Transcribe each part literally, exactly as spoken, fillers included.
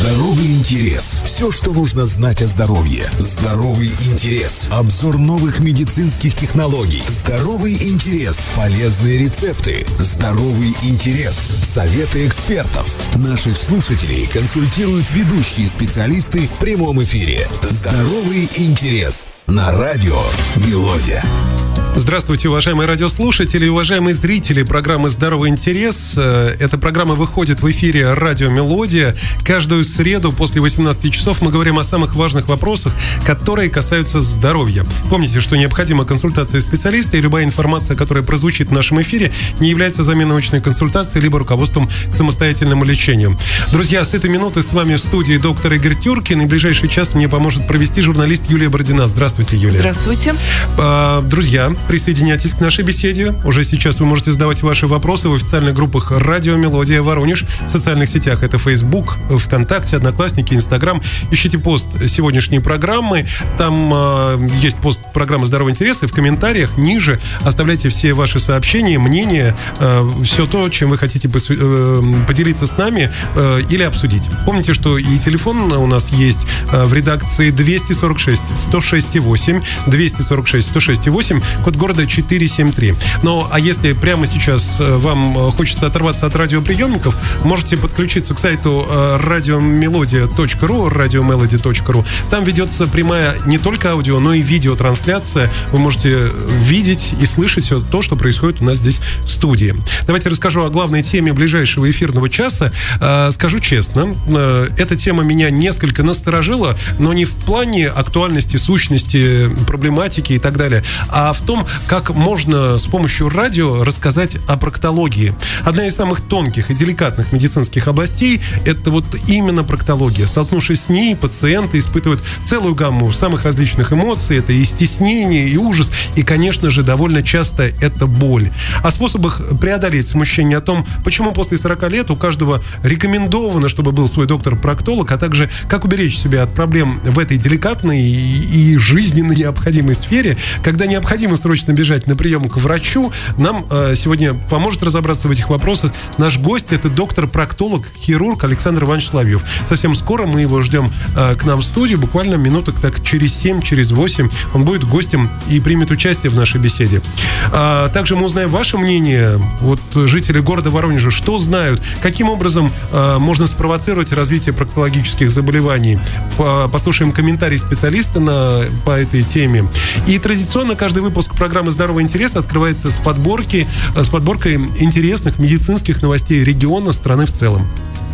Здоровый интерес. Все, что нужно знать о здоровье. Здоровый интерес. Обзор новых медицинских технологий. Здоровый интерес. Полезные рецепты. Здоровый интерес. Советы экспертов. Наших слушателей консультируют ведущие специалисты в прямом эфире. Здоровый интерес. На радио Мелодия. Здравствуйте, уважаемые радиослушатели и уважаемые зрители программы «Здоровый интерес». Эта программа выходит в эфире радио «Мелодия». Каждую среду после восемнадцати часов мы говорим о самых важных вопросах, которые касаются здоровья. Помните, что необходима консультация специалиста, и любая информация, которая прозвучит в нашем эфире, не является заменой научной консультации либо руководством к самостоятельному лечению. Друзья, с этой минуты с вами в студии доктор Игорь Тюркин, и в ближайший час мне поможет провести журналист Юлия Бородина. Здравствуйте, Юлия. Здравствуйте. Друзья, присоединяйтесь к нашей беседе. Уже сейчас вы можете задавать ваши вопросы в официальных группах «Радио Мелодия Воронеж», в социальных сетях. Это Facebook, ВКонтакте, Одноклассники, Инстаграм. Ищите пост сегодняшней программы. Там э, есть пост программы «Здоровый интерес». И в комментариях ниже оставляйте все ваши сообщения, мнения, э, все то, чем вы хотите посу- э, поделиться с нами э, или обсудить. Помните, что и телефон у нас есть э, в редакции двести сорок шесть сто шесть восемь, двести сорок шесть сто шесть восемь, код города четыре семь три. Ну, а если прямо сейчас вам хочется оторваться от радиоприемников, можете подключиться к сайту радиомелодия точка ру, радиомелоди точка ру. Там ведется прямая не только аудио, но и видеотрансляция. Вы можете видеть и слышать все то, что происходит у нас здесь в студии. Давайте расскажу о главной теме ближайшего эфирного часа. Скажу честно, эта тема меня несколько насторожила, но не в плане актуальности, сущности, проблематики и так далее, а в том, как можно с помощью радио рассказать о проктологии. Одна из самых тонких и деликатных медицинских областей – это вот именно проктология. Столкнувшись с ней, пациенты испытывают целую гамму самых различных эмоций. Это и стеснение, и ужас, и, конечно же, довольно часто это боль. О способах преодолеть смущение, о том, почему после сорока лет у каждого рекомендовано, чтобы был свой доктор-проктолог, а также как уберечь себя от проблем в этой деликатной и жизненно необходимой сфере, когда необходимо срочно бежать на прием к врачу, нам э, сегодня поможет разобраться в этих вопросах наш гость. Это доктор-проктолог, хирург Александр Иванович Соловьев. Совсем скоро мы его ждем э, к нам в студию, буквально минуток так через семь, через восемь он будет гостем и примет участие в нашей беседе. А, также мы узнаем ваше мнение, вот жители города Воронежа, что знают, каким образом э, можно спровоцировать развитие проктологических заболеваний. По, послушаем комментарий специалиста на, по этой теме. И традиционно каждый выпуск программы «Здоровый интерес» открывается с подборки, с подборкой интересных медицинских новостей региона, страны в целом.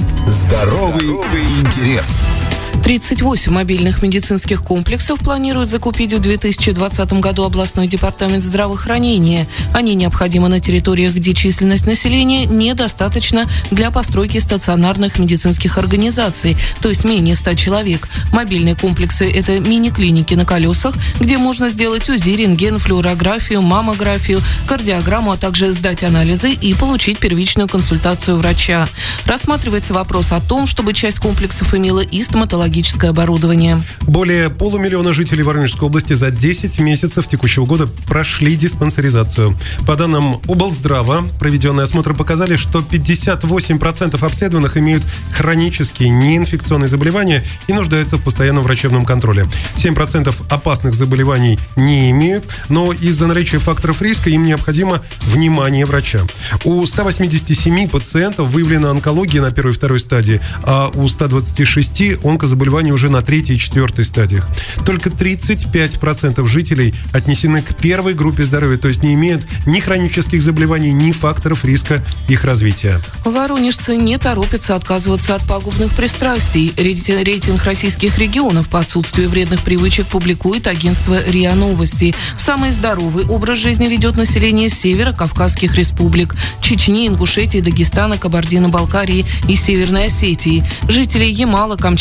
Здоровый интерес. тридцать восемь мобильных медицинских комплексов планируют закупить в две тысячи двадцатом году областной департамент здравоохранения. Они необходимы на территориях, где численность населения недостаточно для постройки стационарных медицинских организаций, то есть менее ста человек. Мобильные комплексы – это мини-клиники на колесах, где можно сделать УЗИ, рентген, флюорографию, маммографию, кардиограмму, а также сдать анализы и получить первичную консультацию врача. Рассматривается вопрос о том, чтобы часть комплексов имела и стоматологическое оборудование. Более полумиллиона жителей Воронежской области за десять месяцев текущего года прошли диспансеризацию. По данным облздрава, проведенные осмотры показали, что пятьдесят восемь процентов обследованных имеют хронические неинфекционные заболевания и нуждаются в постоянном врачебном контроле. семь процентов опасных заболеваний не имеют, но из-за наличия факторов риска им необходимо внимание врача. У ста восьмидесяти семи пациентов выявлена онкология на первой и второй стадии, а у ста двадцати шести онкозаболевания уже на третьей и четвертой стадиях. Только тридцать пять процентов жителей отнесены к первой группе здоровья, то есть не имеют ни хронических заболеваний, ни факторов риска их развития. Воронежцы не торопятся отказываться от пагубных пристрастий. Рейтинг российских регионов по отсутствию вредных привычек публикует агентство РИА Новости. Самый здоровый образ жизни ведет население севера Кавказских республик – Чечни, Ингушетии, Дагестана, Кабардино-Балкарии и Северной Осетии. Жители Ямала, Камчатки и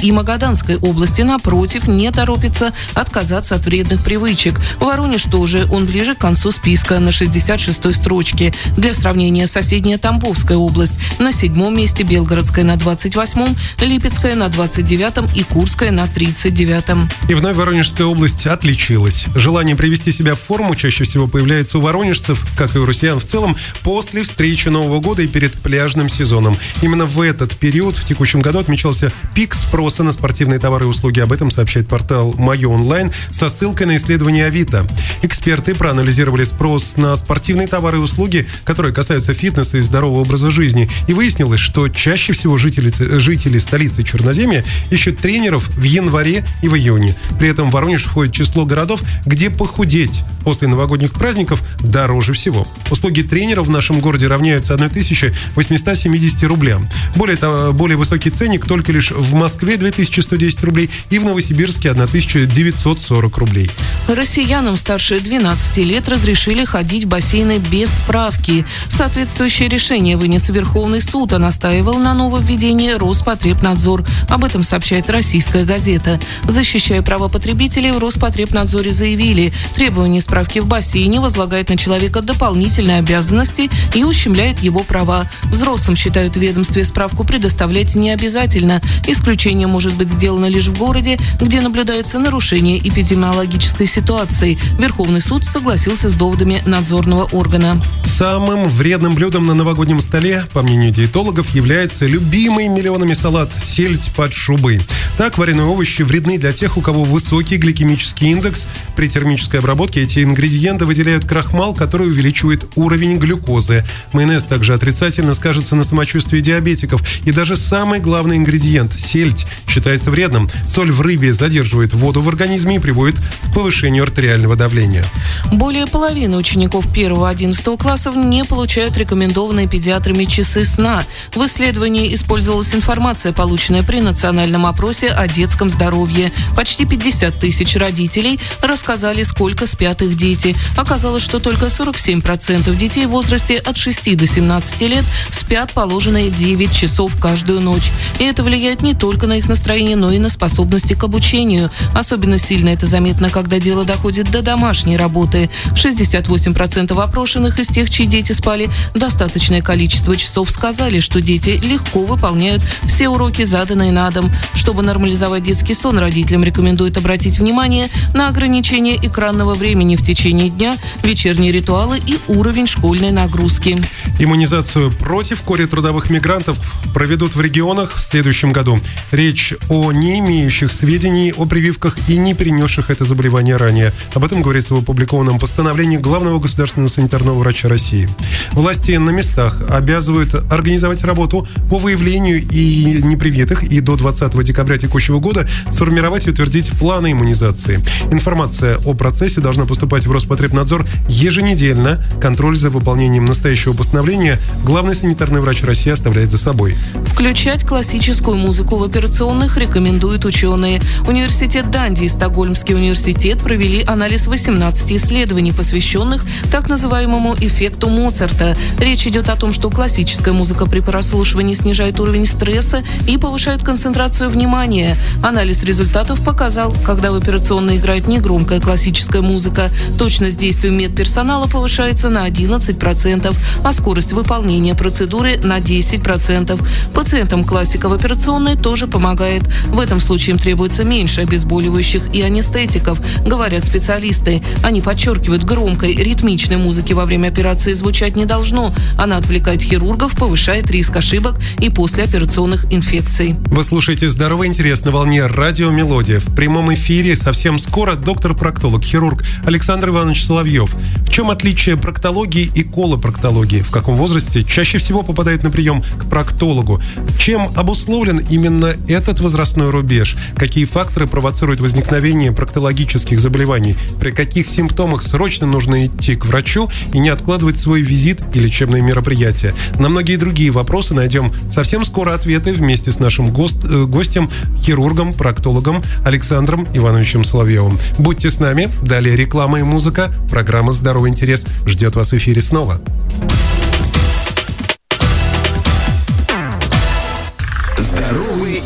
и Магаданской области, напротив, не торопится отказаться от вредных привычек. Воронеж тоже, он ближе к концу списка, на шестьдесят шестой строчке. Для сравнения, соседняя Тамбовская область на седьмом месте, Белгородская на двадцать восьмом, Липецкая на двадцать девятом и Курская на тридцать девятом. И вновь Воронежская область отличилась. Желание привести себя в форму чаще всего появляется у воронежцев, как и у россиян в целом, после встречи Нового года и перед пляжным сезоном. Именно в этот период в текущем году отмечался пик спроса на спортивные товары и услуги. Об этом сообщает портал «Мое онлайн» со ссылкой на исследование Авито. Эксперты проанализировали спрос на спортивные товары и услуги, которые касаются фитнеса и здорового образа жизни. И выяснилось, что чаще всего жители, жители столицы Черноземья ищут тренеров в январе и в июне. При этом в Воронеж входит число городов, где похудеть после новогодних праздников дороже всего. Услуги тренеров в нашем городе равняются тысяча восемьсот семьдесят рублям. Более того, более высокий ценник только лишь в Москве две тысячи сто десять рублей и в Новосибирске тысяча девятьсот сорок рублей. Россиянам старше двенадцати лет разрешили ходить в бассейны без справки. Соответствующее решение вынес Верховный суд, а настаивал на нововведении Роспотребнадзор. Об этом сообщает «Российская газета». Защищая права потребителей, в Роспотребнадзоре заявили, требование справки в бассейне возлагает на человека дополнительные обязанности и ущемляет его права. Взрослым, считают в ведомстве, справку предоставлять не обязательно. Исключение может быть сделано лишь в городе, где наблюдается нарушение эпидемиологической ситуации. Верховный суд согласился с доводами надзорного органа. Самым вредным блюдом на новогоднем столе, по мнению диетологов, является любимый миллионами салат – сельдь под шубой. Так, вареные овощи вредны для тех, у кого высокий гликемический индекс. При термической обработке эти ингредиенты выделяют крахмал, который увеличивает уровень глюкозы. Майонез также отрицательно скажется на самочувствии диабетиков. И даже самый главный ингредиент – сельдь – считается вредным. Соль в рыбе задерживает воду в организме и приводит к повышению артериального давления. Более половины учеников первого-одиннадцатого классов не получают рекомендованные педиатрами часы сна. В исследовании использовалась информация, полученная при национальном опросе о детском здоровье. Почти пятьдесят тысяч родителей рассказали, сколько спят их дети. Оказалось, что только сорок семь процентов детей в возрасте от шести до семнадцати лет спят положенные девять часов каждую ночь. И это влияет не только на их настроение, но и на способности к обучению. Особенно сильно это заметно, когда дело доходит до домашней работы. шестьдесят восемь процентов опрошенных из тех, чьи дети спали достаточное количество часов, сказали, что дети легко выполняют все уроки, заданные на дом. Чтобы нормализовать детский сон, родителям рекомендуют обратить внимание на ограничение экранного времени в течение дня, вечерние ритуалы и уровень школьной нагрузки. Иммунизацию против кори трудовых мигрантов проведут в регионах в следующем году. Речь о не имеющих сведений о прививках и не перенесших это заболевание ранее. Об этом говорится в опубликованном постановлении главного государственного санитарного врача России. Власти на местах обязывают организовать работу по выявлению и непривитых и до двадцатого декабря текущего года сформировать и утвердить планы иммунизации. Информация о процессе должна поступать в Роспотребнадзор еженедельно. Контроль за выполнением настоящего постановления главный санитарный врач России оставляет за собой. Включать классическую музыку в операционных рекомендуют ученые. Университет Данди и Стокгольмский университет провели анализ восемнадцати исследований, посвященных так называемому эффекту Моцарта. Речь идет о том, что классическая музыка при прослушивании снижает уровень стресса и повышает концентрацию внимания. Анализ результатов показал, когда в операционной играет негромкая классическая музыка, точность действий медперсонала повышается на одиннадцать процентов, а скорость выполнения процедуры на десять процентов. Пациентам классика в операционной тоже помогает. В этом случае им требуется меньше обезболивающих и анестетиков, говорят специалисты. Они подчеркивают, громкой ритмичной музыки во время операции звучать не должно. Она отвлекает хирургов, повышает риск ошибок и послеоперационных инфекций. Вы слушаете «Здоровый интерес» на волне радио «Мелодия». В прямом эфире совсем скоро доктор-проктолог, хирург Александр Иванович Соловьев. В чем отличие проктологии и колопроктологии? В каком возрасте чаще всего попадает на прием к проктологу? Чем обусловлен именно этот возрастной рубеж? Какие факторы провоцируют возникновение проктологических заболеваний? При каких симптомах срочно нужно идти к врачу и не откладывать свой визит и лечебные мероприятия? На многие другие вопросы найдем совсем скоро ответы вместе с нашим гост, э, гостем, хирургом, проктологом Александром Ивановичем Соловьевым. Будьте с нами. Далее реклама и музыка. Программа «Здоровый интерес» ждет вас в эфире снова. Здоровый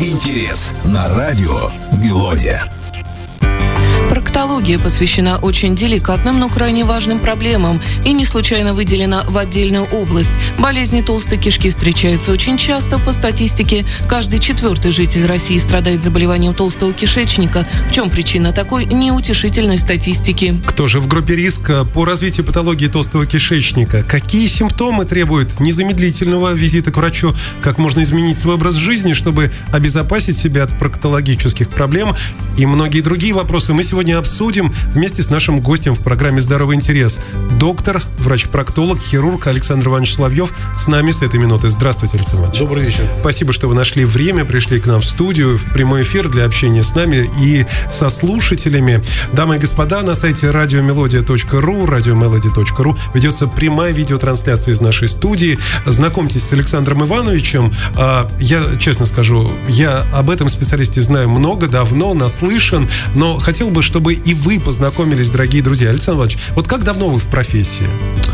интерес» на радио «Мелодия». Проктология посвящена очень деликатным, но крайне важным проблемам и не случайно выделена в отдельную область. Болезни толстой кишки встречаются очень часто. По статистике, каждый четвертый житель России страдает заболеванием толстого кишечника. В чем причина такой неутешительной статистики? Кто же в группе риска по развитию патологии толстого кишечника? Какие симптомы требуют незамедлительного визита к врачу? Как можно изменить свой образ жизни, чтобы обезопасить себя от проктологических проблем? И многие другие вопросы мы сегодня обсудим вместе с нашим гостем в программе «Здоровый интерес». Доктор, врач-проктолог, хирург Александр Иванович Соловьев с нами с этой минуты. Здравствуйте, Александр Иванович. Добрый вечер. Спасибо, что вы нашли время, пришли к нам в студию, в прямой эфир для общения с нами и со слушателями. Дамы и господа, на сайте радиомелодия точка ру, радиомелоди точка ру ведется прямая видеотрансляция из нашей студии. Знакомьтесь с Александром Ивановичем. Я, честно скажу, я об этом специалисте знаю много, давно, наслышан, но хотел бы, чтобы и вы познакомились, дорогие друзья. Александр Иванович, вот как давно вы в профессии?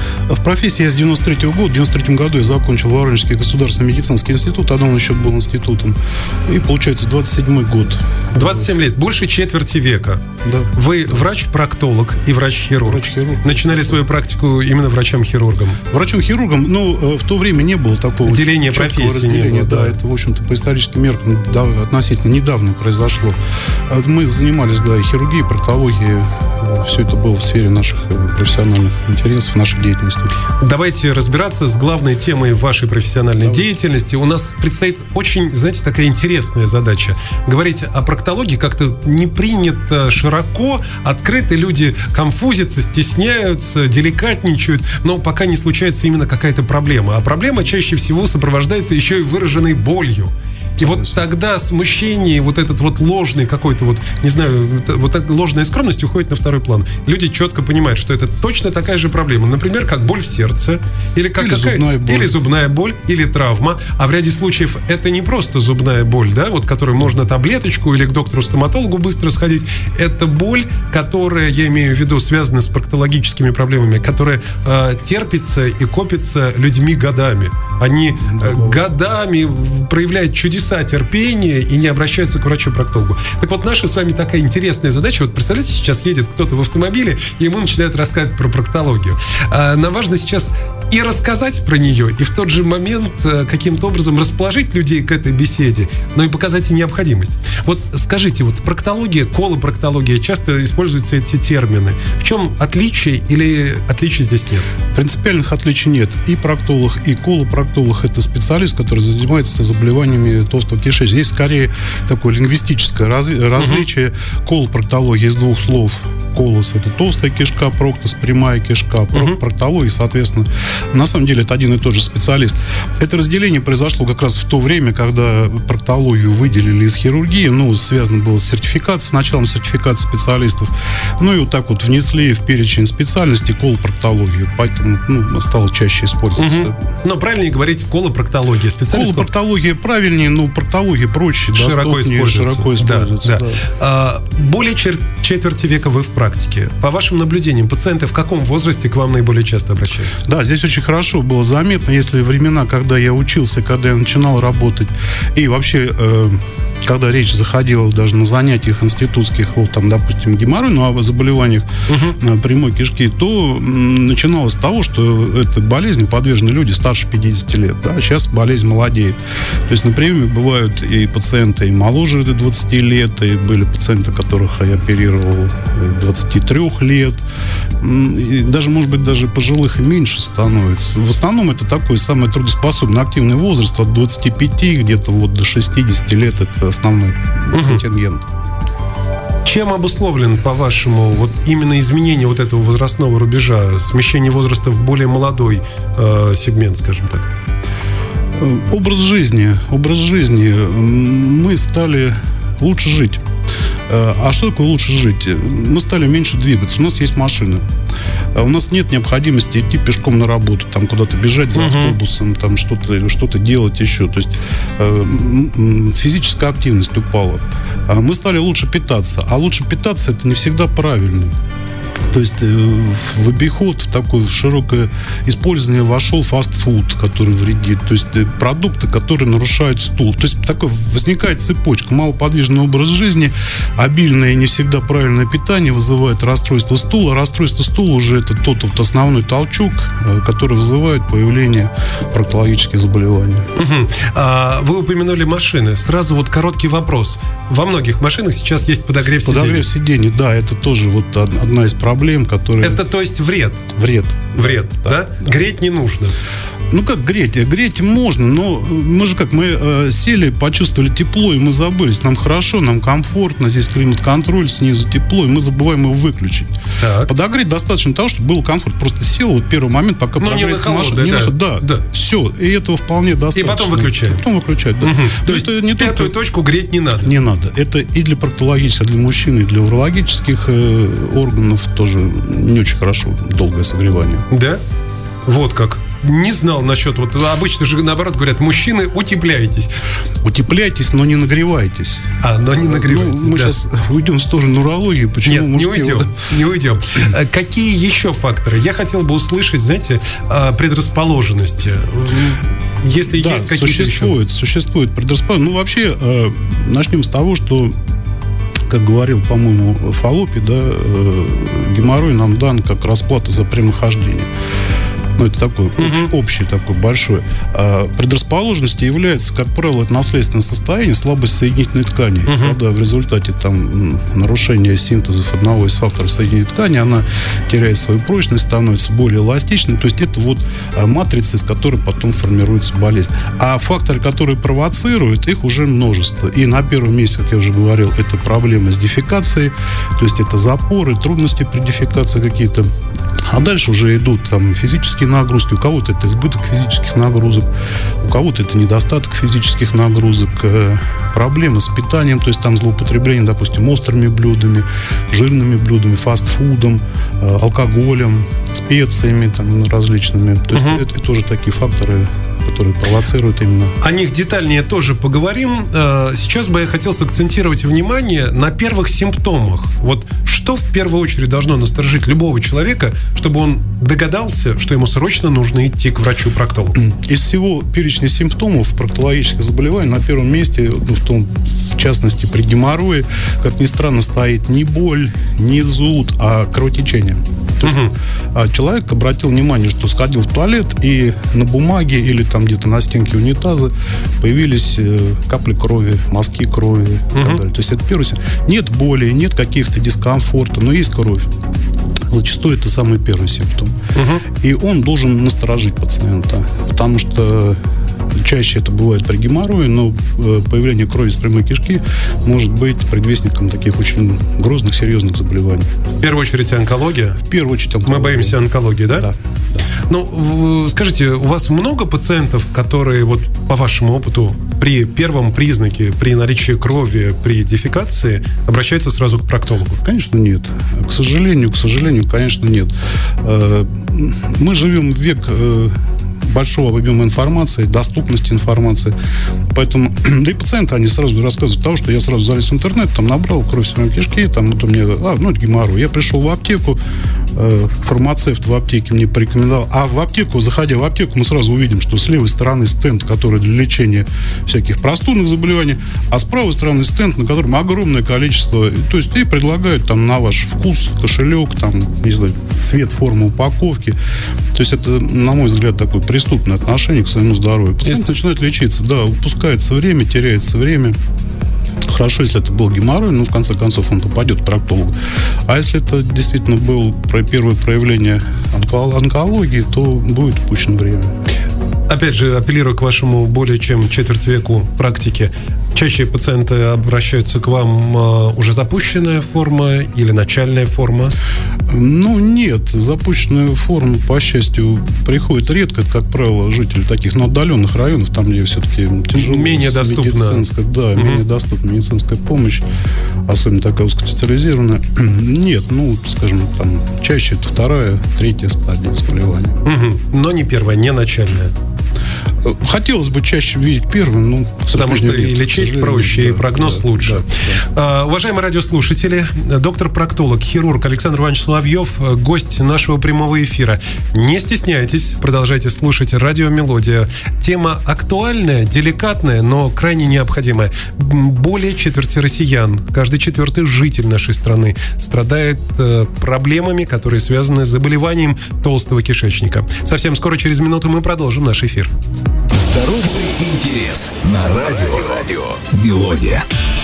В профессии я с девяносто третьего года. В девяносто третьем году я закончил Воронежский государственный медицинский институт. Тогда он еще был институтом. И, получается, двадцать седьмой год. двадцать семь лет, больше четверти века. Да. Вы врач-проктолог и врач-хирург. Врач-хирург. Начинали свою практику именно врачом-хирургом. Врачом-хирургом, ну, в то время не было такого деления профессии. Разделения, не было, да. да. Это, в общем-то, по историческим меркам да, относительно недавно произошло. Мы занимались, да, и хирургией, и проктологией. Все это было в сфере наших профессиональных интересов, нашей деятельности. Давайте разбираться с главной темой вашей профессиональной Давайте. деятельности. У нас предстоит очень, знаете, такая интересная задача. Говорить о проктологии как-то не принято широко, открыто. Люди конфузятся, стесняются, деликатничают, но пока не случается именно какая-то проблема. А проблема чаще всего сопровождается еще и выраженной болью. И вот тогда смущение, вот этот вот ложный какой-то вот, не знаю, вот эта ложная скромность уходит на второй план. Люди четко понимают, что это точно такая же проблема. Например, как боль в сердце, или, как или, зубная, боль. или зубная боль, или травма. А в ряде случаев это не просто зубная боль, да, вот которую можно таблеточку или к доктору-стоматологу быстро сходить. Это боль, которая, я имею в виду, связана с проктологическими проблемами, которая э, терпится и копится людьми годами. Они э, годами проявляют чудеса терпения и не обращаются к врачу-проктологу. Так вот, наша с вами такая интересная задача. Вот представляете, сейчас едет кто-то в автомобиле, и ему начинают рассказывать про проктологию. А нам важно сейчас и рассказать про нее, и в тот же момент каким-то образом расположить людей к этой беседе, но и показать и необходимость. Вот скажите, вот проктология, колопроктология, часто используются эти термины. В чем отличие или отличий здесь нет? Принципиальных отличий нет. И проктолог, и колопроктолог – это специалист, который занимается заболеваниями толстого кишечника. Здесь скорее такое лингвистическое разви- различие. Uh-huh. Колопроктология из двух слов. Колос – это толстая кишка, проктос – прямая кишка, uh-huh. проктология, соответственно. На самом деле это один и тот же специалист. Это разделение произошло как раз в то время, когда проктологию выделили из хирургии. Ну, связано было с сертификацией, с началом сертификации специалистов. Ну и вот так вот внесли в перечень специальностей колопроктологию. Поэтому ну, стало чаще использоваться. Uh-huh. Но правильнее говорить колопроктология. Специалист колопроктология правильнее, но проктология проще, широко используется. Широко используется да, да. Да. А, более чер- четверти века вы в практике. По вашим наблюдениям, пациенты в каком возрасте к вам наиболее часто обращаются? Да, здесь очень хорошо было заметно, если времена, когда я учился, когда я начинал работать, и вообще, э, когда речь заходила даже на занятиях институтских, вот там, допустим, геморрой, ну, о заболеваниях uh-huh. прямой кишки, то начиналось с того, что этой болезни подвержены люди старше пятидесяти лет. Да? Сейчас болезнь молодеет. То есть на приеме бывают и пациенты и моложе двадцати лет, и были пациенты, которых я оперировал двадцати трёх лет. И даже, может быть, даже пожилых и меньше становится. В основном это такой самый трудоспособный активный возраст от двадцати пяти где-то вот до шестидесяти лет. Это основной uh-huh. контингент. Чем обусловлен, по-вашему, вот именно изменение вот этого возрастного рубежа, смещение возраста в более молодой э, сегмент, скажем так? Образ жизни. Образ жизни. Мы стали лучше жить. А что такое лучше жить? Мы стали меньше двигаться. У нас есть машина. У нас нет необходимости идти пешком на работу, там куда-то бежать за автобусом, там что-то, что-то делать еще. То есть э, физическая активность упала. Мы стали лучше питаться. А лучше питаться — это не всегда правильно. То есть в обиход, в такое широкое использование вошел фастфуд, который вредит. То есть продукты, которые нарушают стул. То есть такой возникает цепочка. Малоподвижный образ жизни, обильное и не всегда правильное питание вызывает расстройство стула. Расстройство стула уже это тот вот основной толчок, который вызывает появление проктологических заболеваний. Угу. А, вы упомянули машины. Сразу вот короткий вопрос. Во многих машинах сейчас есть подогрев сидений. Подогрев сидений, да, это тоже вот одна из проблем, которые... Это, то есть, вред? Вред. Вред, да? да? да. Греть не нужно. Ну, как греть? Греть можно, но мы же как, мы э, сели, почувствовали тепло, и мы забылись. Нам хорошо, нам комфортно, здесь климат-контроль, снизу тепло, и мы забываем его выключить. Так. Подогреть достаточно того, чтобы было комфорт. Просто сел, вот первый момент, пока ну, прогреется машина. Да, на... да, да, все, и этого вполне достаточно. И потом выключать. Потом выключать, да. Угу. То, То есть не пятую только... точку греть не надо? Не надо. Это и для проктологических, для мужчин, и для урологических э, органов тоже не очень хорошо долгое согревание. Да? Вот как. Не знал насчет, вот обычно же наоборот говорят, мужчины, утепляйтесь. Утепляйтесь, но не нагревайтесь. А, но не нагревайтесь, ну, мы да. сейчас уйдем в сторону урологии. Почему Нет, не уйдем, вот... не уйдем. Какие еще факторы? Я хотел бы услышать, знаете, предрасположенности. Если да, есть какие-то существует, еще... существует предрасположенность. Ну, вообще, э, начнем с того, что, как говорил, по-моему, Фаллопи, да, э, геморрой нам дан как расплата за прямохождение. Ну, это такой uh-huh. общий, такой большой. А предрасположенностью является, как правило, это наследственное состояние, слабость соединительной ткани. Uh-huh. Когда в результате там нарушения синтезов одного из факторов соединительной ткани, она теряет свою прочность, становится более эластичной. То есть это вот матрица, из которой потом формируется болезнь. А факторы, которые провоцируют, их уже множество. И на первом месте, как я уже говорил, это проблемы с дефекацией, то есть это запоры, трудности при дефекации какие-то. А дальше уже идут там физические нагрузки. У кого-то это избыток физических нагрузок, у кого-то это недостаток физических нагрузок, э, проблемы с питанием, то есть там злоупотребление, допустим, острыми блюдами, жирными блюдами, фастфудом, э, алкоголем, специями там различными. То есть uh-huh. это, это тоже такие факторы, которые провоцируют именно. О них детальнее тоже поговорим. Сейчас бы я хотел сакцентировать внимание на первых симптомах. Вот что в первую очередь должно насторожить любого человека, чтобы он догадался, что ему срочно нужно идти к врачу-проктологу? Из всего перечня симптомов проктологических заболеваний на первом месте, ну, в том, в частности, при геморрое, как ни странно, стоит не боль, не зуд, а кровотечение. То есть, угу. человек обратил внимание, что сходил в туалет, и на бумаге или там где-то на стенке унитаза появились капли крови, мазки крови и угу. так далее. То есть это первый симптом. Нет боли, нет каких-то дискомфорта, но есть кровь. Зачастую это самый первый симптом. Угу. И он должен насторожить пациента, потому что чаще это бывает при геморрое, но появление крови с прямой кишки может быть предвестником таких очень грозных, серьезных заболеваний. В первую очередь онкология? В первую очередь онкология. Мы боимся онкологии, да? Да. да. Ну, скажите, у вас много пациентов, которые, вот по вашему опыту, при первом признаке, при наличии крови, при дефекации, обращаются сразу к проктологу? Конечно, нет. К сожалению, к сожалению, конечно, нет. Мы живем в век большого объема информации, доступности информации. Поэтому, да и пациенты, они сразу рассказывают того, что я сразу залез в интернет, там набрал кровь в своем кишке, там вот у меня, а, ну, это геморрой. Я пришел в аптеку, э, фармацевт в аптеке мне порекомендовал. А в аптеку, заходя в аптеку, мы сразу увидим, что с левой стороны стенд, который для лечения всяких простудных заболеваний, а с правой стороны стенд, на котором огромное количество, то есть и предлагают там на ваш вкус, кошелек, там, не знаю, цвет, форма упаковки. То есть это, на мой взгляд, такой преступное отношение к своему здоровью. Пациент Есть... начинает лечиться, да, упускается время, теряется время. Хорошо, если это был геморрой, но в конце концов он попадет к проктологу. А если это действительно было первое проявление онкологии, то будет упущено время. Опять же, апеллирую к вашему более чем четверть веку практики. Чаще пациенты обращаются к вам уже запущенная форма или начальная форма? Ну, нет. Запущенная форма, по счастью, приходит редко. Это, как правило, жители таких, ну, отдаленных районов, там, где все-таки тяжело. Менее доступна. Да, угу. менее доступна медицинская помощь, особенно такая узкоспециализированная. Нет, ну, скажем, там, чаще это вторая, третья стадия заболевания. Угу. Но не первая, не начальная. Хотелось бы чаще видеть первым, но... Потому что и лечить проще, да, и прогноз да, лучше. Да, да. А, уважаемые радиослушатели, доктор-проктолог, хирург Александр Иванович Соловьев, гость нашего прямого эфира. Не стесняйтесь, продолжайте слушать радио «Мелодия». Тема актуальная, деликатная, но крайне необходимая. Более четверти россиян, каждый четвертый житель нашей страны страдает э, проблемами, которые связаны с заболеванием толстого кишечника. Совсем скоро, через минуту, мы продолжим наш эфир. Здоровый интерес на радио, радио «Мелодия».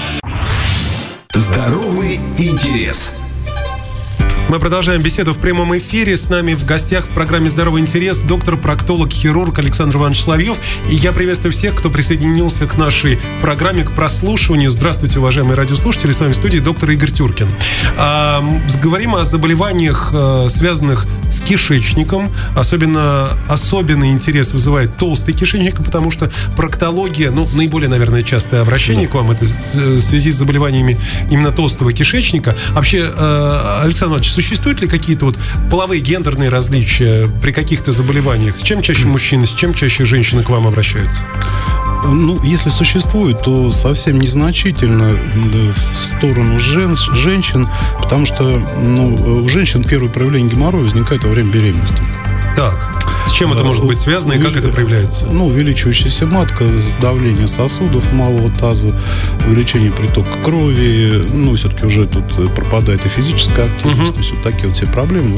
Здоровый интерес. Мы продолжаем беседу в прямом эфире. С нами в гостях в программе «Здоровый интерес» доктор-проктолог, хирург Александр Иванович Соловьев. И я приветствую всех, кто присоединился к нашей программе, к прослушиванию. Здравствуйте, уважаемые радиослушатели. С вами в студии доктор Игорь Тюркин. А, говорим о заболеваниях, связанных с кишечником. Особенно, особенный интерес вызывает толстый кишечник, потому что проктология, ну, наиболее, наверное, частое обращение да. к вам, это в связи с заболеваниями именно толстого кишечника. Вообще, Александр Иванович, существуют ли какие-то вот половые гендерные различия при каких-то заболеваниях? С чем чаще мужчины, с чем чаще женщины к вам обращаются? Ну, если существует, то совсем незначительно в сторону жен, женщин, потому что ну, у женщин первое проявление геморроя возникает во время беременности. Так. С чем это может быть связано и как это проявляется? Ну, увеличивающаяся матка, давление сосудов малого таза, увеличение притока крови, ну, все-таки уже тут пропадает и физическая активность, uh-huh. то есть вот такие вот все проблемы.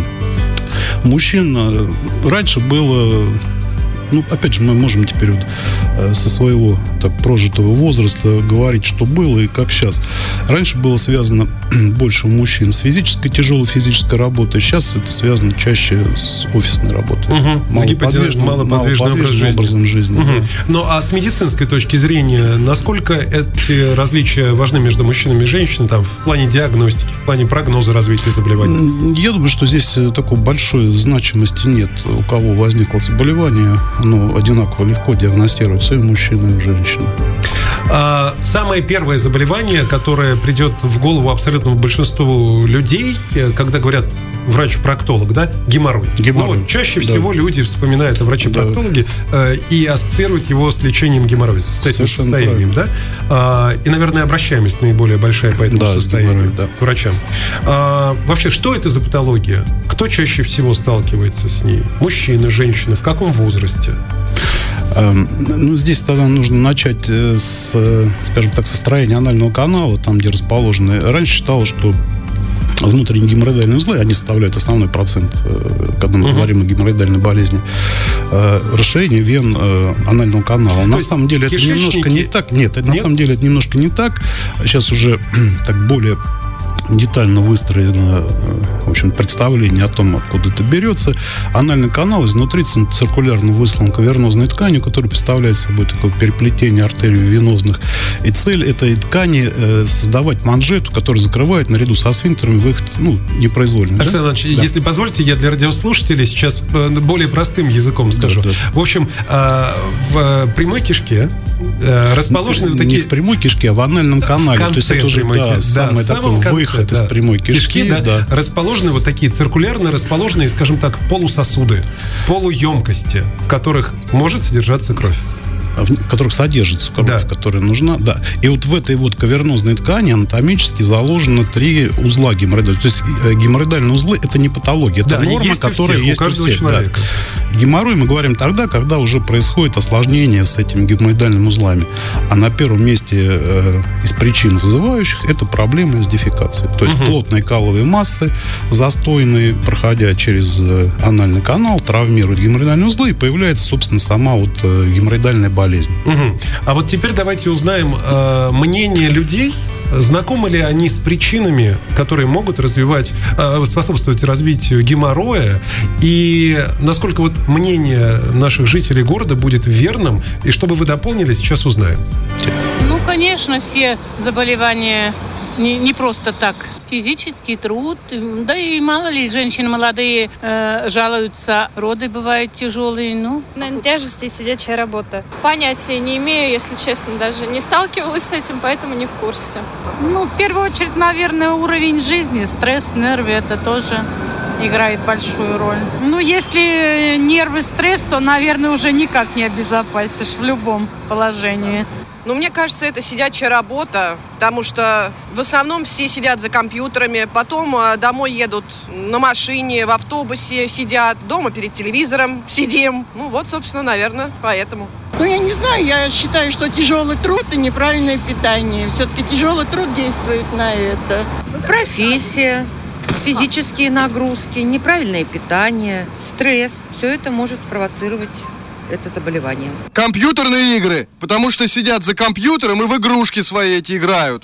Мужчин раньше было... Ну, опять же, мы можем теперь вот со своего так, прожитого возраста говорить, что было и как сейчас. Раньше было связано больше у мужчин с физической, тяжелой физической работой. Сейчас это связано чаще с офисной работой. Угу. Малоподвижным, малоподвижным образ жизни. образом жизни. Угу. Да. Ну, а с медицинской точки зрения, насколько эти различия важны между мужчинами и женщинами там, в плане диагностики, в плане прогноза развития заболевания? Я думаю, что здесь такой большой значимости нет. У кого возникло заболевание, оно одинаково легко диагностируется и у мужчин, и у женщин. А, самое первое заболевание, которое придет в голову абсолютному большинству людей, когда говорят врач-проктолог, да, геморрой. геморрой. Ну, чаще да. всего люди вспоминают о враче-проктологе да. э, и ассоциируют его с лечением геморроя, с этим Совершенно состоянием, правильно. да? А, и, наверное, обращаемость наиболее большая по этому да, состоянию да. к врачам. А, вообще, что это за патология? Кто чаще всего сталкивается с ней? Мужчины, женщины? В каком возрасте? Ну, здесь тогда нужно начать с, скажем так, со строения анального канала, там, где расположены. Раньше считалось, что внутренние геморроидальные узлы, они составляют основной процент, когда мы uh-huh. говорим о геморроидальной болезни. Расширение вен анального канала. То на самом деле это немножко не так. Нет, это, Нет, на самом деле это немножко не так. Сейчас уже так более детально выстроено, в общем, представление о том, откуда это берется. Анальный канал изнутри циркулярно выслан кавернозной тканью, которая представляет собой такое переплетение артерий венозных. И цель этой ткани э, создавать манжету, которая закрывает наряду со сфинктерами выход, ну, непроизвольно. Александр Иванович, да? Если позволите, я для радиослушателей сейчас более простым языком скажу. Да, да. В общем, э, в прямой кишке э, расположены не, такие... Не в прямой кишке, а в анальном канале. В конце. То есть это уже да, да, самый такой конце, выход да. из прямой кишки. кишки да, да. расположены вот такие циркулярно расположенные, скажем так, полусосуды, полуемкости, в которых может содержаться кровь. В которых содержится кровь, да. которая нужна, да. И вот в этой вот кавернозной ткани анатомически заложено три узла геморроидальных. То есть геморроидальные узлы — это не патология, это да, норма, есть которая есть у всех. Человека. Да. Геморрой мы говорим тогда, когда уже происходит осложнение с этими геморроидальными узлами. А на первом месте э, из причин вызывающих это проблемы с дефекацией. То есть угу. плотные каловые массы, застойные, проходя через э, анальный канал, травмируют геморроидальные узлы, и появляется, собственно, сама вот э, геморроидальная болезнь. Угу. А вот теперь давайте узнаем э, мнение людей. Знакомы ли они с причинами, которые могут развивать, э, способствовать развитию геморроя? И насколько вот мнение наших жителей города будет верным? И чтобы вы дополнили, сейчас узнаем. Ну, конечно, все заболевания не, не просто так. Физический труд, да и мало ли, женщины молодые э, жалуются, роды бывают тяжелые, ну. Наверное, тяжесть и сидячая работа. Понятия не имею, если честно, даже не сталкивалась с этим, поэтому не в курсе. Ну, в первую очередь, наверное, уровень жизни, стресс, нервы, это тоже играет большую роль. Ну, если нервы, стресс, то, наверное, уже никак не обезопасишь в любом положении. Ну, мне кажется, это сидячая работа, потому что в основном все сидят за компьютерами, потом домой едут на машине, в автобусе сидят, дома перед телевизором сидим. Ну, вот, собственно, наверное, поэтому. Ну, я не знаю, я считаю, что тяжелый труд и неправильное питание. Все-таки тяжелый труд действует на это. Профессия, физические нагрузки, неправильное питание, стресс. Все это может спровоцировать это заболевание. Компьютерные игры, потому что сидят за компьютером и в игрушки свои эти играют.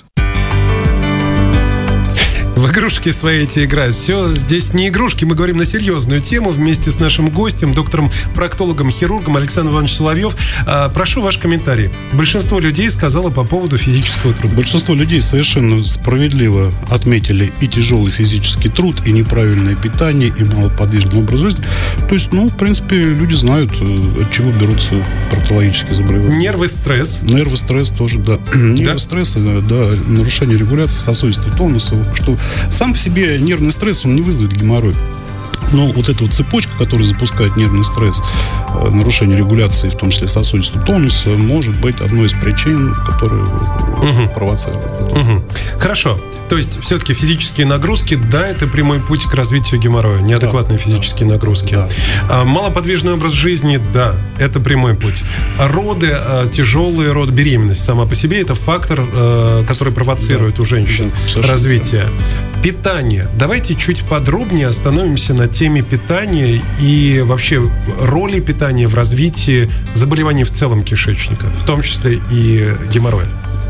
В игрушки свои эти играют. Все, здесь не игрушки, мы говорим на серьезную тему вместе с нашим гостем, доктором-проктологом, хирургом Александром Ивановичем Соловьев. А, прошу ваш комментарий. Большинство людей сказало по поводу физического труда. Большинство людей совершенно справедливо отметили и тяжелый физический труд, и неправильное питание, и малоподвижный образ жизни. То есть, ну, в принципе, люди знают, от чего берутся проктологические заболевания. Нервы, стресс. Нервы, стресс тоже, да. Нервы, стресс, да, нарушение регуляции сосудистого тонуса, что сам по себе нервный стресс, он не вызовет геморрой. Но вот эта вот цепочка, которая запускает нервный стресс, нарушение регуляции, в том числе сосудистого тонуса, может быть одной из причин, которые угу. провоцируют. Угу. Хорошо. То есть все-таки физические нагрузки, да, это прямой путь к развитию геморроя. Неадекватные да, физические да, нагрузки. Да. А, малоподвижный образ жизни, да, это прямой путь. А роды, а, тяжелые роды, беременность сама по себе, это фактор, а, который провоцирует да, у женщин да, развитие. Да. Питание. Давайте чуть подробнее остановимся на теме питания и вообще роли питания в развитии заболеваний в целом кишечника, в том числе и геморроя.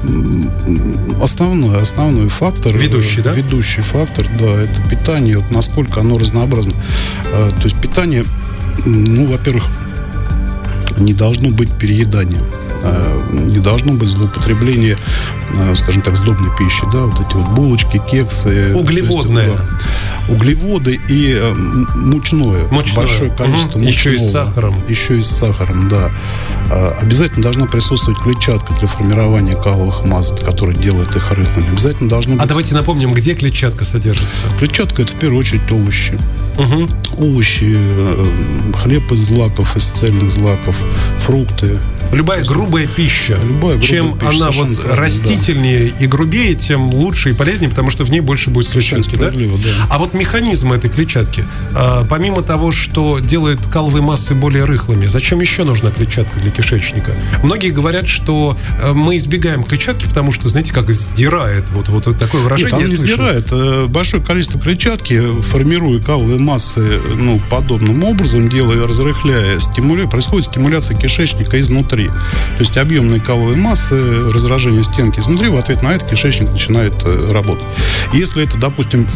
Основной, основной фактор, ведущий, да? ведущий фактор, да, это питание, вот насколько оно разнообразно. То есть питание, ну, во-первых, не должно быть переедания, не должно быть злоупотребления, скажем так, сдобной пищи, да, вот эти вот булочки, кексы. Углеводные. Есть, да, углеводы и мучное. Мучное. Большое количество угу. мучного. Еще и с сахаром. Еще и с сахаром, да. Обязательно должна присутствовать клетчатка для формирования каловых масс, которая делает их рыхлыми. Обязательно должно быть... А давайте напомним, где клетчатка содержится. Клетчатка — это в первую очередь овощи. Угу. Овощи, хлеб из злаков, из цельных злаков, фрукты. Любая грубая пища. Любая грубая чем пища, она вот растительнее да. и грубее, тем лучше и полезнее, потому что в ней больше будет клетчатки. Да? Да. А вот механизм этой клетчатки, а, помимо того, что делает каловые массы более рыхлыми, зачем еще нужна клетчатка для кишечника? Многие говорят, что мы избегаем клетчатки, потому что, знаете, как сдирает. Вот, вот, вот такое выражение. Нет, она не сдирает. Большое количество клетчатки, формируя каловые массы, ну, подобным образом, делая, разрыхляя, стимуля... происходит стимуляция кишечника изнутри. То есть объемные каловые массы, раздражение стенки изнутри, в ответ на это кишечник начинает работать. Если это, допустим,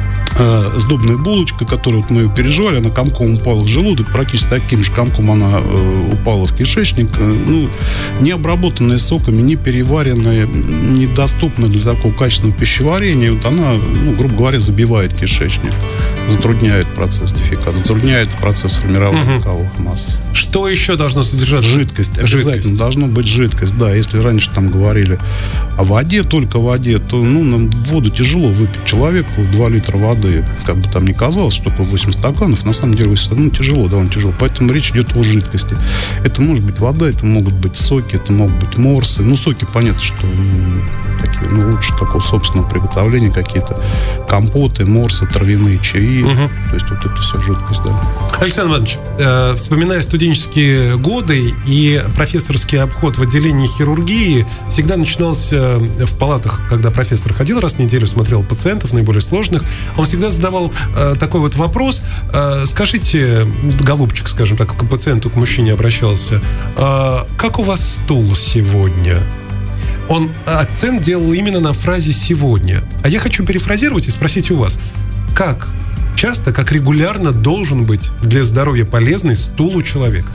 сдобная булочка, которую вот мы ее переживали, она комком упала в желудок, практически таким же комком она э, упала в кишечник. Ну, не обработанная соками, не переваренная, недоступна для такого качественного пищеварения. Вот она, ну, грубо говоря, забивает кишечник, затрудняет процесс дефекации, затрудняет процесс формирования угу. каловых масс. Что еще должно содержать? Жидкость. Обязательно жидкость. Должна быть жидкость. Да, если раньше там говорили о воде, только воде, то, ну, нам воду тяжело выпить человеку, два литра воды. Как бы там ни казалось, что такое восемь стаканов, на самом деле ну, тяжело, довольно тяжело. Поэтому речь идет о жидкости. Это может быть вода, это могут быть соки, это могут быть морсы. Ну, соки, понятно, что ну, такие, ну, лучше такого собственного приготовления, какие-то компоты, морсы, травяные чаи. Угу. То есть вот это все жидкость, да. Александр Иванович, э, вспоминая студенческие годы и профессорский обход в отделении хирургии, всегда начинался в палатах, когда профессор ходил раз в неделю, смотрел пациентов наиболее сложных, он всегда задавал э, такой вот вопрос. Э, скажите, голубчик, скажем так, к пациенту, к мужчине обращался, э, как у вас стул сегодня? Он акцент делал именно на фразе «сегодня». А я хочу перефразировать и спросить у вас, как часто, как регулярно должен быть для здоровья полезный стул у человека?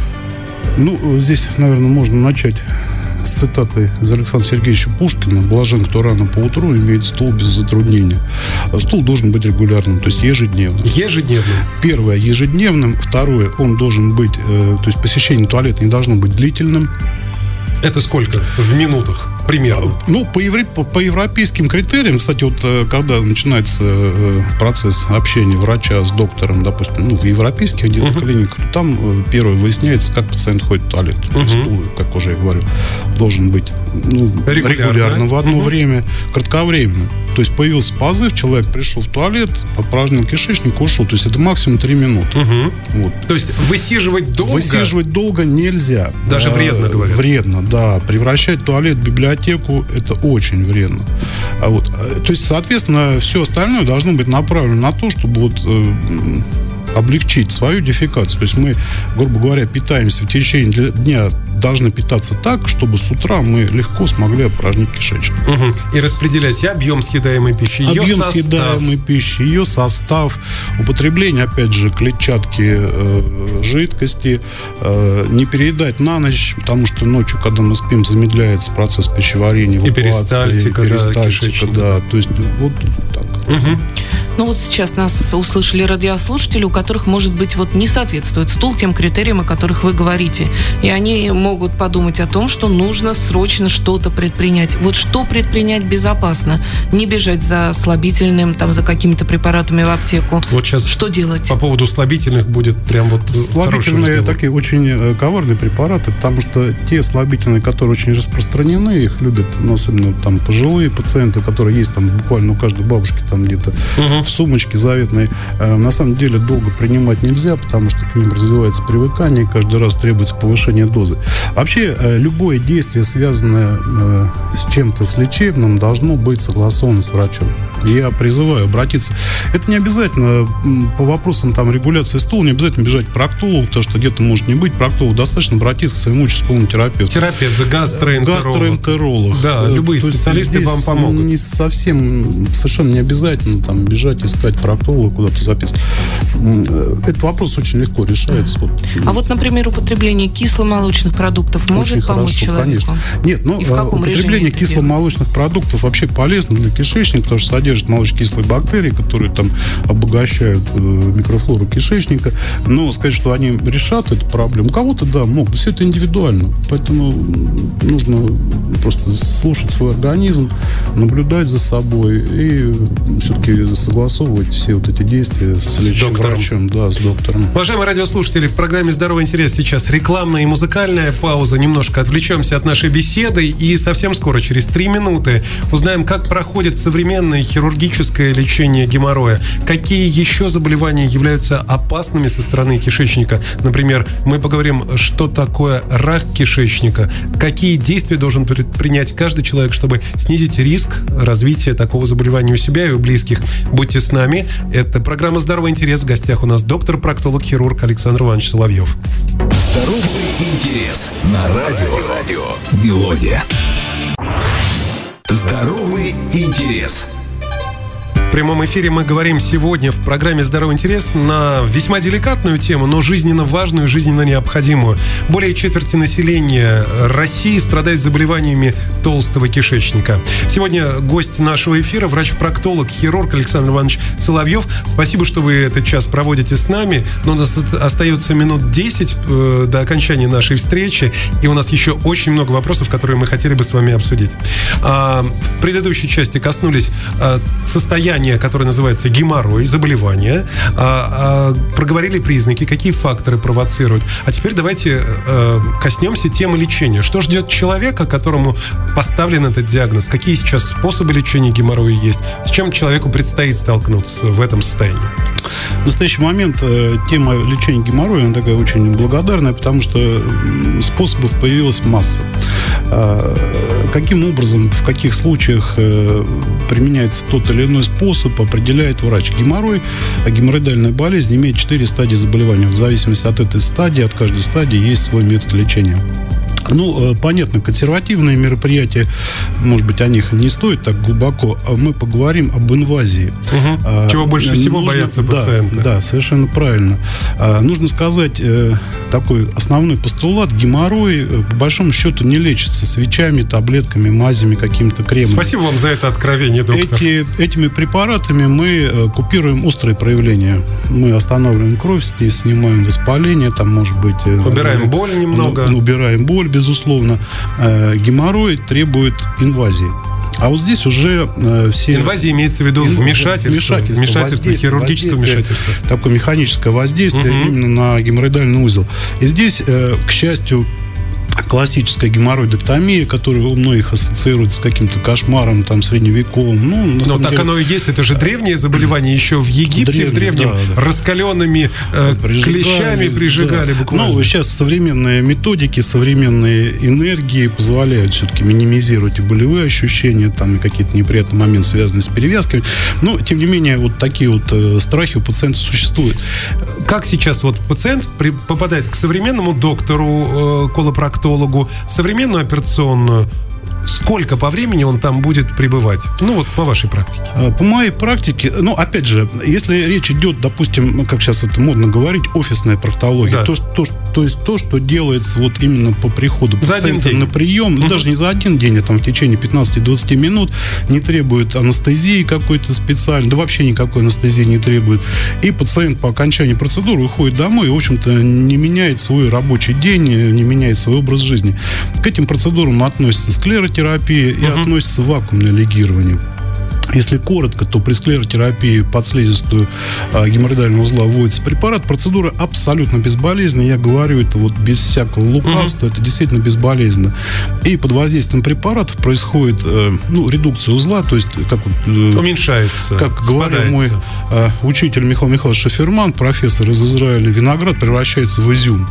Ну, здесь, наверное, можно начать с цитаты из Александра Сергеевича Пушкина: «Блажен, кто рано поутру имеет стул без затруднения». Стул должен быть регулярным, то есть ежедневным. Ежедневным. Первое — ежедневным. Второе — он должен быть, то есть посещение туалета не должно быть длительным. Это сколько? В минутах? примерно? Ну, по, евре... по, по европейским критериям, кстати, вот когда начинается процесс общения врача с доктором, допустим, ну, в европейских где-то uh-huh. клиниках, то там первое выясняется, как пациент ходит в туалет. Uh-huh. То есть, как уже я говорю, должен быть ну, регулярно, регулярно в одно uh-huh. время, кратковременно. То есть появился позыв, человек пришел в туалет, опорожнил кишечник, ушел. То есть это максимум три минуты. Uh-huh. Вот. То есть высиживать долго? Высиживать долго нельзя. Даже да, вредно, говорят. Вредно, да. Превращать туалет в библиотеку – это очень вредно. А вот, то есть, соответственно, все остальное должно быть направлено на то, чтобы вот, э, облегчить свою дефекацию. То есть мы, грубо говоря, питаемся в течение дня, должны питаться так, чтобы с утра мы легко смогли опорожнить кишечник. Угу. И распределять и объем съедаемой пищи, ее объем состав. съедаемой пищи, ее состав, употребление, опять же, клетчатки, э, жидкости, э, не переедать на ночь, потому что ночью, когда мы спим, замедляется процесс пищеварения, и перистальтика, перистальтика, да, то есть вот так. Угу. Ну вот сейчас нас услышали радиослушатели, у которых, может быть, вот не соответствует стул тем критериям, о которых вы говорите. И они могут подумать о том, что нужно срочно что-то предпринять. Вот что предпринять безопасно? Не бежать за слабительным, там, за какими-то препаратами в аптеку. Вот сейчас что делать? По поводу слабительных будет прям вот слабительные такие очень коварные препараты, потому что те слабительные, которые очень распространены, их любят, ну, особенно там пожилые пациенты, которые есть там буквально у каждой бабушки там где-то угу. в сумочке заветной, на самом деле долго принимать нельзя, потому что к ним развивается привыкание, и каждый раз требуется повышение дозы. Вообще, любое действие, связанное с чем-то, с лечебным, должно быть согласовано с врачом. Я призываю обратиться. Это не обязательно по вопросам там, регуляции стула, не обязательно бежать к проктологу, потому что где-то может не быть проктолог. Достаточно обратиться к своему участковому терапевту. Терапевт, гастроэнтеролог. Гастроэнтеролог. Да, любые То специалисты вам помогут. Не совсем, совершенно не обязательно там, бежать, искать проктолога, куда-то записывать. Этот вопрос очень легко решается. Вот. А вот, например, употребление кисломолочных продуктов может очень помочь хорошо, человеку? Конечно. Нет, ну, употребление кисломолочных продуктов вообще полезно для кишечника, потому что содержит молочно-кислые бактерии, которые там обогащают э, микрофлору кишечника. Но сказать, что они решат эту проблему, у кого-то, да, могут. Все это индивидуально. Поэтому нужно просто слушать свой организм, наблюдать за собой и все-таки согласовывать все вот эти действия с, с лечащим врачом. Да, с доктором. Уважаемые радиослушатели, в программе «Здоровый интерес» сейчас рекламная и музыкальная пауза. Немножко отвлечемся от нашей беседы и совсем скоро, через три минуты, узнаем, как проходит современное хирургическое лечение геморроя. Какие еще заболевания являются опасными со стороны кишечника? Например, мы поговорим, что такое рак кишечника, какие действия должен предпринять каждый человек, чтобы снизить риск развития такого заболевания у себя и у близких. Будьте с нами. Это программа «Здоровый интерес». В гостях у нас доктор-проктолог, хирург Александр Иванович Соловьев. Здоровый интерес на радио «Мелодия». Здоровый интерес. В прямом эфире мы говорим сегодня в программе «Здоровый интерес» на весьма деликатную тему, но жизненно важную, жизненно необходимую. Более четверти населения России страдает заболеваниями толстого кишечника. Сегодня гость нашего эфира, врач-проктолог, хирург Александр Иванович Соловьев. Спасибо, что вы этот час проводите с нами. Но у нас остается минут десять э, до окончания нашей встречи, и у нас еще очень много вопросов, которые мы хотели бы с вами обсудить. А, в предыдущей части коснулись а, состояния, которое называется геморрой, заболевание. А, а, проговорили признаки, какие факторы провоцируют. А теперь давайте а, коснемся темы лечения. Что ждет человека, которому поставлен этот диагноз? Какие сейчас способы лечения геморроя есть? С чем человеку предстоит столкнуться в этом состоянии? В настоящий момент э, тема лечения геморроя, она такая очень благодарная, потому что способов появилась масса. Э, каким образом, в каких случаях э, применяется тот или иной способ, определяет врач. Геморрой, геморроидальная болезнь, имеет четыре стадии заболевания. В зависимости от этой стадии, от каждой стадии есть свой метод лечения. Ну, понятно, консервативные мероприятия, может быть, о них не стоит так глубоко. Мы поговорим об инвазии. Угу. А, Чего больше всего нужно, боятся пациенты. Да, да, совершенно правильно. А, нужно сказать, э, такой основной постулат: геморрой, по большому счету, не лечится свечами, таблетками, мазями, какими-то кремами. Спасибо вам за это откровение, доктор. Эти, этими препаратами мы купируем острые проявления. Мы останавливаем кровь, здесь снимаем воспаление, там, может быть... Убираем боль немного. Убираем боль, безусловно. Геморрой требует инвазии. А вот здесь уже э, все... Инвазия имеется в виду вмешательство, вмешательство, вмешательство хирургическое вмешательство. Такое механическое воздействие угу. именно на геморроидальный узел. И здесь, э, к счастью, классическая геморроидоктомия, которая у многих ассоциируется с каким-то кошмаром там средневековым. Ну, на Но так деле... оно и есть. Это же древнее заболевание. Еще в Египте, Древний, в древнем, да, да. раскаленными э, прижигали, клещами прижигали да. буквально. Ну, сейчас современные методики, современные энергии позволяют все-таки минимизировать и болевые ощущения, там, и какие-то неприятные моменты, связанные с перевязками. Но, тем не менее, вот такие вот э, страхи у пациента существуют. Как сейчас вот пациент при, попадает к современному доктору, э, колопроктологу, в современную операционную, сколько по времени он там будет пребывать? Ну, вот по вашей практике. По моей практике, ну, опять же, если речь идет, допустим, как сейчас это модно говорить, офисная проктология, да. то, то, то есть то, что делается вот именно по приходу пациента на прием, ну, угу. даже не за один день, а там в течение пятнадцати-двадцати минут, не требует анестезии какой-то специальной, да вообще никакой анестезии не требует. И пациент по окончании процедуры уходит домой и, в общем-то, не меняет свой рабочий день, не меняет свой образ жизни. К этим процедурам относится склеротерапия, терапия и uh-huh. относится вакуумное лигирование. Если коротко, то при склеротерапии под слизистую а, геморроидального узла вводится препарат. Процедура абсолютно безболезненная. Я говорю это вот без всякого лукавства. Mm-hmm. Это действительно безболезненно. И под воздействием препаратов происходит э, ну, редукция узла. То есть, как вот, э, уменьшается. Как говорил мой э, учитель Михаил Михайлович Шаферман, профессор из Израиля, виноград превращается в изюм.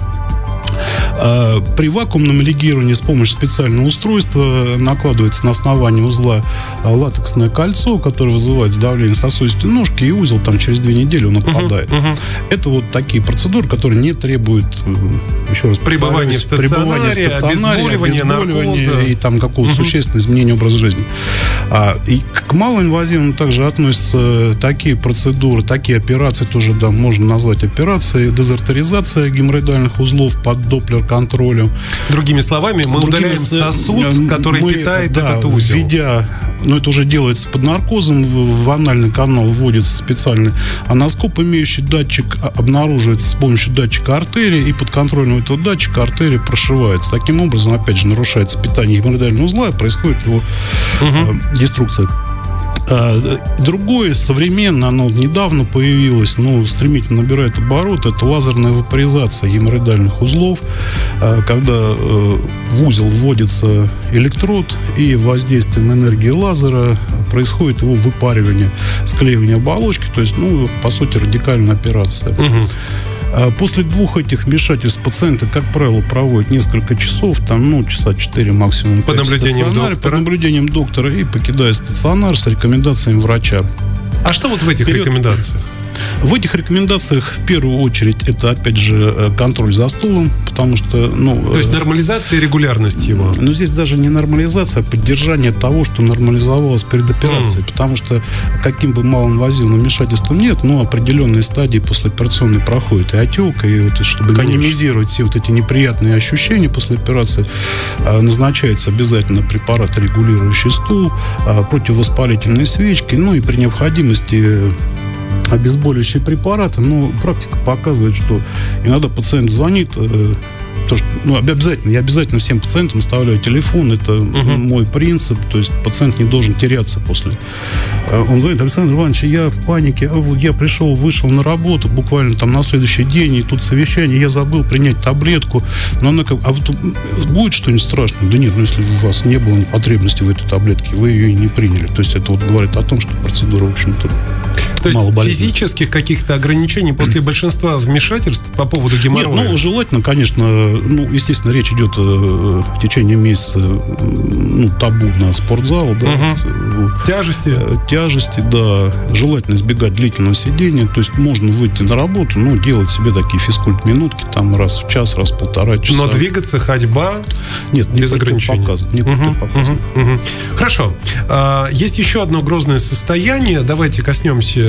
При вакуумном лигировании с помощью специального устройства накладывается на основание узла латексное кольцо, которое вызывает сдавление сосудистой ножки, и узел там через две недели он отпадает. Uh-huh, uh-huh. Это вот такие процедуры, которые не требуют, еще раз пребывания в стационаре, пребывания в стационаре, обезболивания, обезболивания и там какого-то uh-huh. существенного изменения образа жизни. А, и к малоинвазивным также относятся такие процедуры, такие операции, тоже да, можно назвать операцией, дезартеризация геморроидальных узлов под доплер-контролем. Другими словами, мы Другими удаляем сосуд, который мы, питает да, этот узел. Введя, но это уже делается под наркозом, в, в анальный канал вводится специальный аноскоп, имеющий датчик, обнаруживается с помощью датчика артерии, и под контролем этого датчика артерия прошивается. Таким образом, опять же, нарушается питание геморроидального узла, и происходит его угу. э, деструкция. Другое, современно, оно недавно появилось, но стремительно набирает обороты, это лазерная вапоризация геморроидальных узлов, когда в узел вводится электрод, и воздействием энергии лазера происходит его выпаривание, склеивание оболочки, то есть, ну, по сути, радикальная операция. Угу. После двух этих вмешательств пациенты, как правило, проводят несколько часов, там, ну, часа четыре максимум. Под наблюдением доктора. Под наблюдением доктора и покидая стационар с рекомендациями врача. А что вот в этих Вперед... рекомендациях? В этих рекомендациях в первую очередь это, опять же, контроль за стулом, потому что, ну... То есть нормализация и регулярность его. Но здесь даже не нормализация, а поддержание того, что нормализовалось перед операцией. Mm. Потому что каким бы малоинвазивным вмешательством нет, но определенные стадии послеоперационной проходят и отек, и вот, чтобы Конечно. минимизировать все вот эти неприятные ощущения после операции, назначается обязательно препарат, регулирующий стул, противовоспалительные свечки, ну и при необходимости обезболивающие препараты. Но практика показывает, что иногда пациент звонит, э, то, что, ну, обязательно, я обязательно всем пациентам оставляю телефон, это uh-huh. мой принцип, то есть пациент не должен теряться после. Он звонит: Александр Иванович, я в панике, я пришел, вышел на работу буквально там на следующий день, и тут совещание, я забыл принять таблетку, но она как, а вот будет что-нибудь страшное? Да нет, ну если у вас не было потребности в этой таблетке, вы ее и не приняли. То есть это вот говорит о том, что процедура, в общем-то, То есть физических каких-то ограничений после большинства вмешательств по поводу геморроя? Нет, ну, желательно, конечно, ну, естественно, речь идет э, в течение месяца, ну, табу на спортзал, да. Угу. Вот, тяжести? Э, тяжести, да. Желательно избегать длительного сидения, то есть можно выйти на работу, ну, делать себе такие физкульт-минутки, там, раз в час, раз в полтора часа. Но двигаться, ходьба? Нет, без ограничений. Не угу, угу, угу. Хорошо. А, есть еще одно грозное состояние, давайте коснемся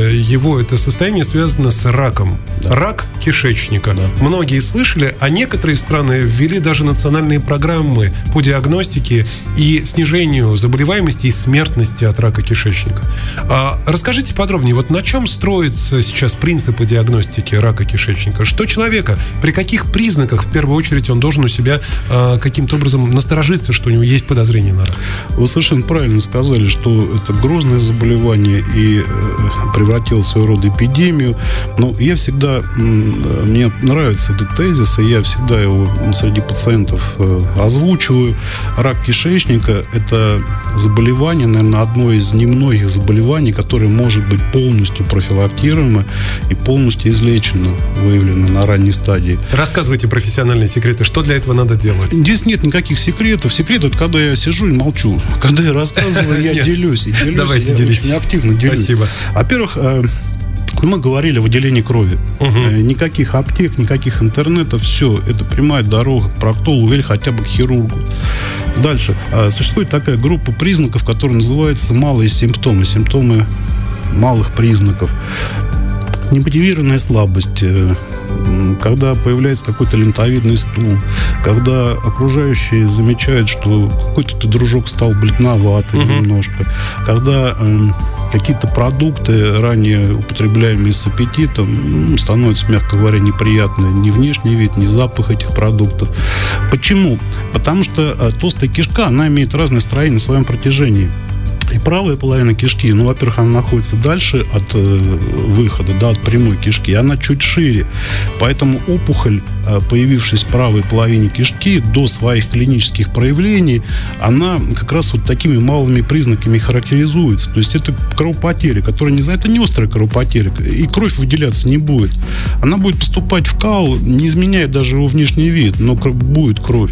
его это состояние связано с раком. Да. Рак кишечника. Да. Многие слышали, а некоторые страны ввели даже национальные программы по диагностике и снижению заболеваемости и смертности от рака кишечника. А расскажите подробнее, вот на чем строятся сейчас принципы диагностики рака кишечника? Что человека, при каких признаках, в первую очередь, он должен у себя а, каким-то образом насторожиться, что у него есть подозрение на рак? Вы совершенно правильно сказали, что это грозное заболевание и э, превратилось в своего рода эпидемию. Но я всегда, мне нравится этот тезис, и я всегда его среди пациентов э, озвучиваю. Рак кишечника – это заболевание, наверное, одно из немногих заболеваний, которое может быть полностью профилактируемо и полностью излечено, выявлено на ранней стадии. Рассказывайте профессиональные секреты. Что для этого надо делать? Здесь нет никаких секретов. Секрет – это когда я сижу и молчу. Когда я рассказываю, я делюсь. И делюсь, давайте я делитесь. Очень активно делюсь. Спасибо. Во-первых, мы говорили о выделении крови. Угу. Никаких аптек, никаких интернета. Все, это прямая дорога к проктологу или хотя бы к хирургу. Дальше. Существует такая группа признаков, которая называется малые симптомы. Симптомы малых признаков. Немотивированная слабость, когда появляется какой-то лентовидный стул, когда окружающие замечают, что какой-то ты, дружок, стал бледноватый uh-huh. немножко, когда э, какие-то продукты, ранее употребляемые с аппетитом, ну, становятся, мягко говоря, неприятны ни внешний вид, ни запах этих продуктов. Почему? Потому что э, толстая кишка, она имеет разное строение на своем протяжении. И правая половина кишки, ну, во-первых, она находится дальше от э, выхода, да, от прямой кишки, и она чуть шире. Поэтому опухоль, э, появившись в правой половине кишки, до своих клинических проявлений, она как раз вот такими малыми признаками характеризуется. То есть это кровопотеря, которая не знает, это не острая кровопотеря, и кровь выделяться не будет. Она будет поступать в кал, не изменяя даже его внешний вид, но будет кровь.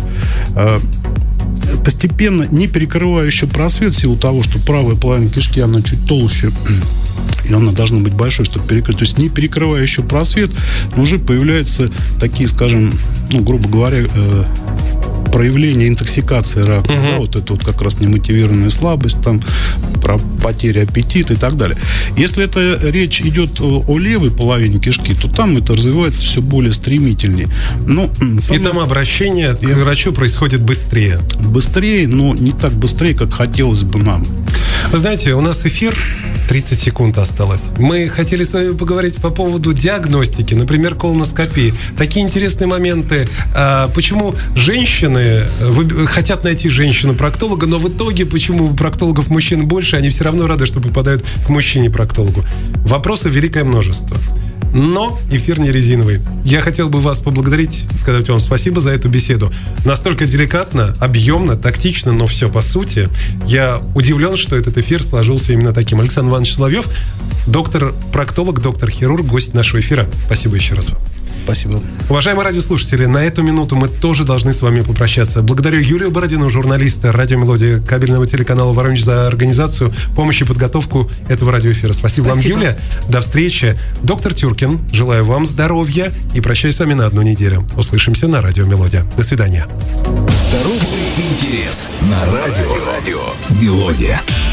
Постепенно, не перекрывая еще просвет, в силу того, что правая половина кишки, она чуть толще, и она должна быть большой, чтобы перекрыть. То есть, не перекрывая еще просвет, но уже появляются такие, скажем, ну, грубо говоря, э, проявления интоксикации рака. Uh-huh. Да, вот это вот как раз немотивированная слабость, там, про потеря аппетита и так далее. Если это речь идет о, о левой половине кишки, то там это развивается все более стремительнее. Но, самое... И там обращение к Я... врачу происходит быстрее. Быстрее, но не так быстрее, как хотелось бы нам. Вы знаете, у нас эфир, тридцать секунд осталось. Мы хотели с вами поговорить по поводу диагностики, например, колоноскопии. Такие интересные моменты. А, почему женщины вы, хотят найти женщину-проктолога, но в итоге, почему у проктологов мужчин больше, они все равно рады, что попадают к мужчине-проктологу. Вопросов великое множество. Но эфир не резиновый. Я хотел бы вас поблагодарить, сказать вам спасибо за эту беседу. Настолько деликатно, объемно, тактично, но все по сути. Я удивлен, что этот эфир сложился именно таким. Александр Иванович Соловьев, доктор-проктолог, доктор-хирург, гость нашего эфира. Спасибо еще раз вам. Спасибо. Уважаемые радиослушатели, на эту минуту мы тоже должны с вами попрощаться. Благодарю Юлию Бородину, журналиста радио «Мелодия», кабельного телеканала «Воронеж», за организацию, помощь и подготовку этого радиоэфира. Спасибо, Спасибо вам, Юлия. До встречи. Доктор Тюркин, желаю вам здоровья и прощаюсь с вами на одну неделю. Услышимся на радио «Мелодия». До свидания. Здоровый интерес на радио «Мелодия».